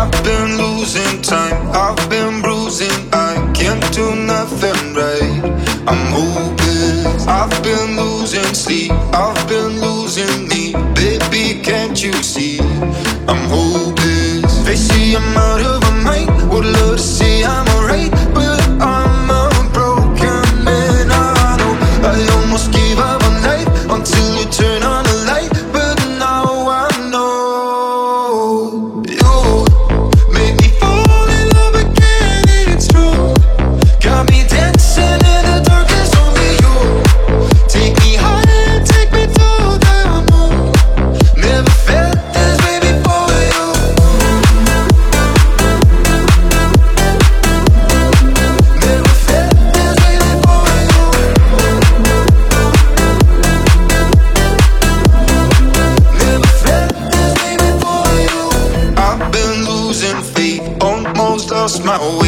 I've been losing time, I've been bruising, I can't do nothing right. I'm hopeless. I've been losing sleep, I've been losing me. Baby, can't you see? I'm hopeless. They say I'm out of my mind, would love to say I'm alright, but I'm a broken man. I know I almost gave up on life until you turn on the light, but now I know you made me fall in love again, it's true. Got me dancing in the darkness, only you. Take me higher, take me to the moon. Never felt this way before you. Never felt this way before you. Never felt this way before you. I've been losing faith, almost lost my way.